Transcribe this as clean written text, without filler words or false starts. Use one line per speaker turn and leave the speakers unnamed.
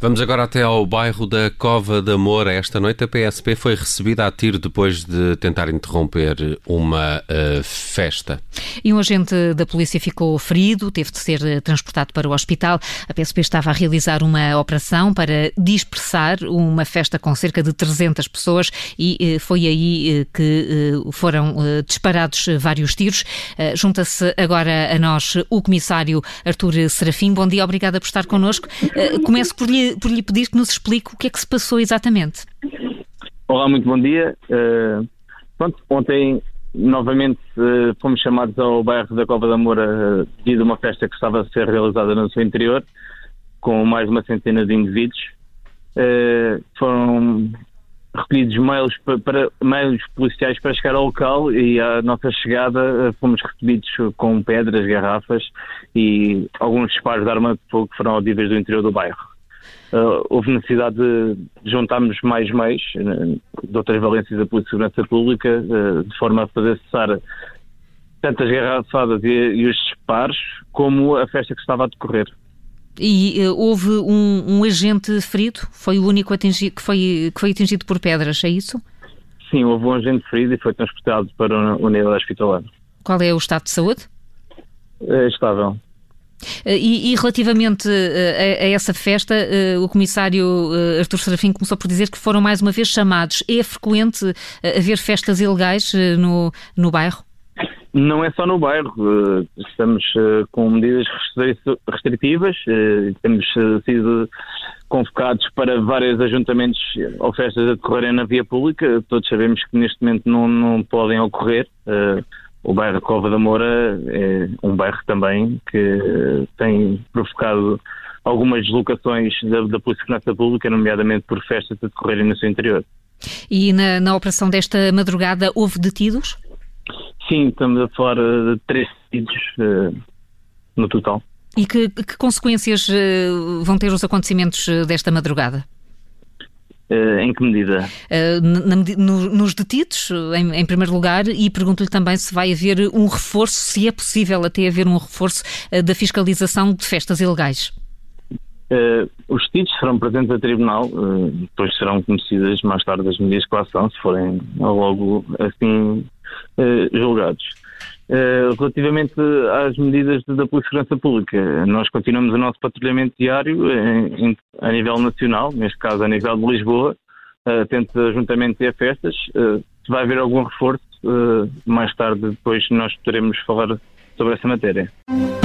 Vamos agora até ao bairro da Cova da Moura. Esta noite a PSP foi recebida a tiro depois de tentar interromper uma festa.
E um agente da polícia ficou ferido, teve de ser transportado para o hospital. A PSP estava a realizar uma operação para dispersar uma festa com cerca de 300 pessoas e foi aí que foram disparados vários tiros. Junta-se agora a nós o comissário Artur Serafim. Bom dia, obrigada por estar connosco. Começo por lhe pedir que nos explique o que é que se passou exatamente.
Olá, muito bom dia. Ontem novamente fomos chamados ao bairro da Cova da Moura devido a uma festa que estava a ser realizada no seu interior, com mais de uma centena de indivíduos. Foram recolhidos meios policiais para chegar ao local e à nossa chegada fomos recebidos com pedras, garrafas e alguns disparos de arma de fogo que foram audíveis do interior do bairro. Houve necessidade de juntarmos mais meios de outras valências da Polícia de Segurança Pública de forma a fazer cessar tanto as garrafadas e os disparos como a festa que estava a decorrer.
E houve um agente ferido? Foi o único que foi atingido por pedras, é isso?
Sim, houve um agente ferido e foi transportado para uma unidade hospitalar.
Qual é o estado de saúde?
Estável.
E relativamente a essa festa, o comissário Artur Serafim começou por dizer que foram mais uma vez chamados. É frequente haver festas ilegais no bairro?
Não é só no bairro. Estamos com medidas restritivas. Temos sido convocados para vários ajuntamentos ou festas a decorrerem na via pública. Todos sabemos que neste momento não podem ocorrer. O bairro da Cova da Moura é um bairro também que tem provocado algumas deslocações da Polícia de Segurança Pública, nomeadamente por festas a decorrerem no seu interior.
E na operação desta madrugada houve detidos?
Sim, estamos a falar de 3 detidos no total.
E que consequências vão ter os acontecimentos desta madrugada?
Em que medida?
Nos detidos, em primeiro lugar, e pergunto-lhe também se vai haver um reforço, se é possível até haver um reforço da fiscalização de festas ilegais.
Os detidos serão presentes a tribunal, depois serão conhecidas mais tarde as medidas de coação, se forem logo assim julgados. Relativamente às medidas da Polícia de Segurança Pública, nós continuamos o nosso patrulhamento diário a nível nacional, neste caso a nível de Lisboa, atento juntamente a festas. Se vai haver algum reforço, mais tarde depois nós poderemos falar sobre essa matéria.